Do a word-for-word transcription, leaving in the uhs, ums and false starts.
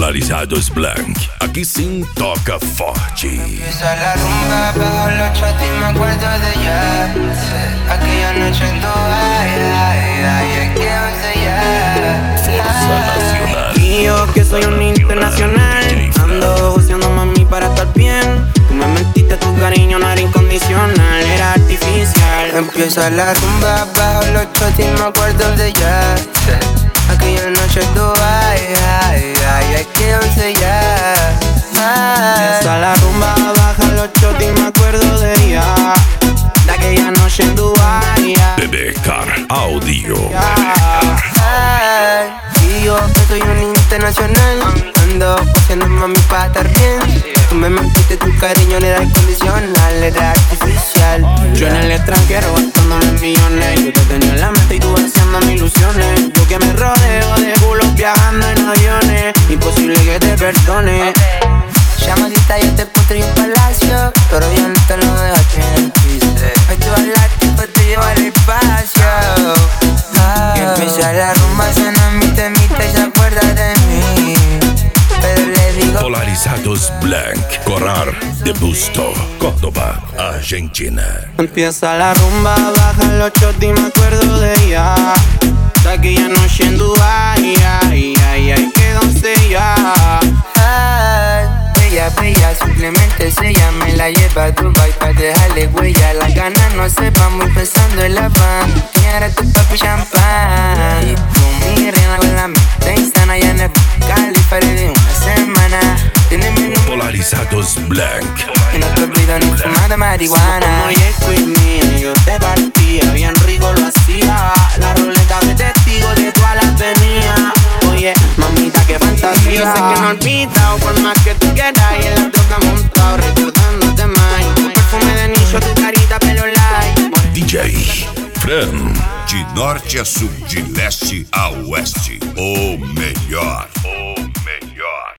Polarizados Blanc, aqui sim toca forte. Empieza la rumba bajo los chotis, me acuerdo de ella. Aquella noche en Dubai, ay, ay, ay, que once ya. Força Nacional. Y yo que soy un internacional, ando buceando mami para estar bien. Tú me mentiste, tu cariño no era incondicional, era artificial. Empieza la rumba bajo los chotis, me acuerdo de ella. Aquella noche en Dubai, ay, ay, ay, que once ya. Empieza la rumba, baja los chotis, me acuerdo de ella. De aquella noche en Dubai, B B Car Audio. Ay, y yo que soy un internacional, ando haciendo mami para estar bien. Tú me mentiste, tu cariño no era incondicional, era artificial. yo en el extranjero gastándome millones. Yo te tenía en la mente y tú haciéndome ilusiones. Yo que me rodeo de culos viajando en aviones, imposible que te perdone. Llamadita, yo te construí un palacio, pero yo no te lo dejo aquí en el piso. Hoy tú hablaste, pues te llevo al espacio. Ah. Y empieza la rumba, suena mi temita y se acuerda de mí. Pero le digo Polarizados Blanc, Corrar de Busto, Córdoba, Argentina. Empieza la rumba, baja los chotis, me acuerdo de ella. De aquella noche en Dubai, ay, ay, ay, qué doncella. ay, bella, bella, simplemente es ella. Me la lleva a Dubai pa' dejarle huella. Las ganas no se van, muy pensando en la van. ¿Quién era tu papi champán? Y tú mi reina con la mente insana. Ya en el Cali paré de una semana. Tienes mi número Polarizados Blanc. y no te olvido ni fumar de marihuana. Como J Queen, yo te partía, bien rico lo hacía. La ruleta de testigo de todas las venidas. Oye, mamita, qué fantasía. Yo sé que no olvidado, por más que tú quieras. Y en la troca montado, recordándote más. Tu perfume de nicho, tu carita, pelo light. D J Fran. De norte a sul, de leste a oeste, o melhor.